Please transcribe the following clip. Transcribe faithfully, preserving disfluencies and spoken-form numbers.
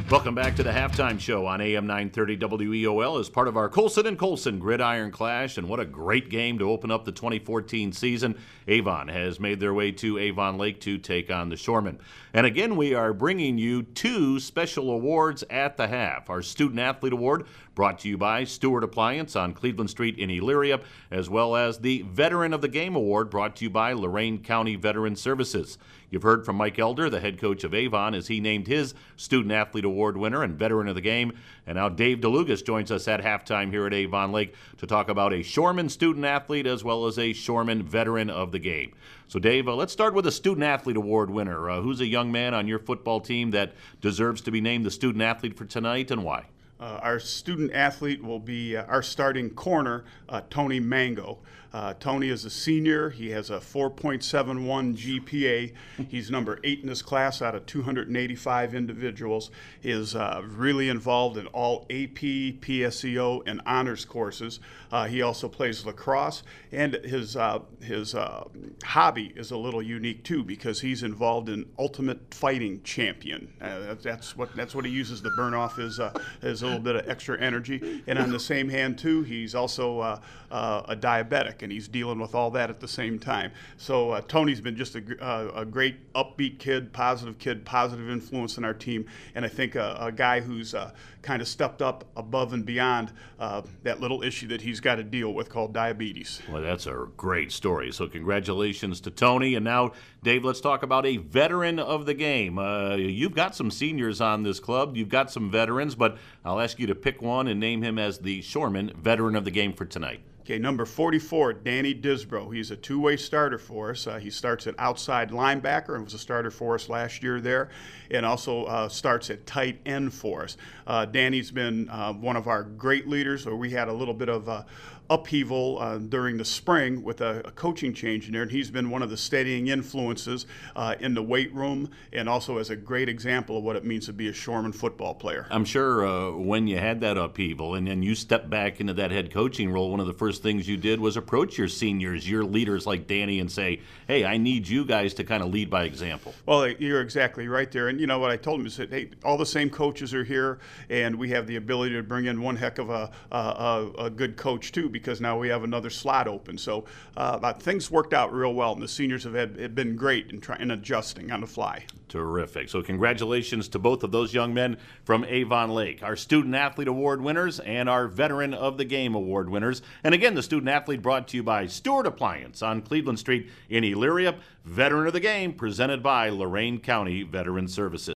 Welcome back to the Halftime Show on A M nine thirty W E O L as part of our Colson and Colson Gridiron Clash. And what a great game to open up the twenty fourteen season. Avon has made their way to Avon Lake to take on the Shoremen. And again, we are bringing you two special awards at the half. Our Student Athlete Award brought to you by Stewart Appliance on Cleveland Street in Elyria, as well as the Veteran of the Game Award brought to you by Lorain County Veteran Services. You've heard from Mike Elder, the head coach of Avon, as he named his Student Athlete Award winner and Veteran of the Game. And now Dave DeLugas joins us at halftime here at Avon Lake to talk about a Shoreman Student Athlete as well as a Shoreman Veteran of the Game. So, Dave, uh, let's start with a Student Athlete Award winner. Uh, who's a young man on your football team that deserves to be named the Student Athlete for tonight, and why? Uh, our student athlete will be uh, our starting corner, uh, Tony Mango. Uh, Tony is a senior. He has a four point seven one G P A. He's number eight in his class out of two hundred eighty-five individuals. He is uh, really involved in all A P, P S E O, and honors courses. Uh, he also plays lacrosse, and his uh, his uh, hobby is a little unique too because he's involved in Ultimate Fighting Champion. Uh, that's what that's what he uses to burn off his uh, his a little bit of extra energy. And on the same hand too, he's also uh, uh, a diabetic, and he's dealing with all that at the same time. So uh, Tony's been just a, uh, a great upbeat kid, positive kid, positive influence in our team, and I think a, a guy who's uh, kind of stepped up above and beyond uh, that little issue that he's got to deal with called diabetes. Well, that's a great story. So congratulations to Tony. And now, Dave, let's talk about a veteran of the game. Uh, you've got some seniors on this club. You've got some veterans, but I'll ask you to pick one and name him as the Shoreman Veteran of the Game for tonight. Okay, number forty-four, Danny Disbro. He's a two-way starter for us. Uh, he starts at outside linebacker and was a starter for us last year there, and also uh, starts at tight end for us. Uh, Danny's been uh, one of our great leaders. Or we had a little bit of uh, upheaval uh, during the spring with a, a coaching change in there, and he's been one of the steadying influences uh, in the weight room and also as a great example of what it means to be a Shoreman football player. I'm sure uh, when you had that upheaval and then you stepped back into that head coaching role, one of the first things you did was approach your seniors, your leaders like Danny, and say, hey, I need you guys to kind of lead by example. Well, you're exactly right there. And you know what I told him is that, hey, all the same coaches are here, and we have the ability to bring in one heck of a, a, a, a good coach too, because now we have another slot open. So uh, things worked out real well, and the seniors have, had, have been great in trying adjusting on the fly. Terrific. So congratulations to both of those young men from Avon Lake, our Student Athlete Award winners and our Veteran of the Game Award winners. And again, the Student Athlete brought to you by Stewart Appliance on Cleveland Street in Elyria. Veteran of the Game presented by Lorain County Veteran Services.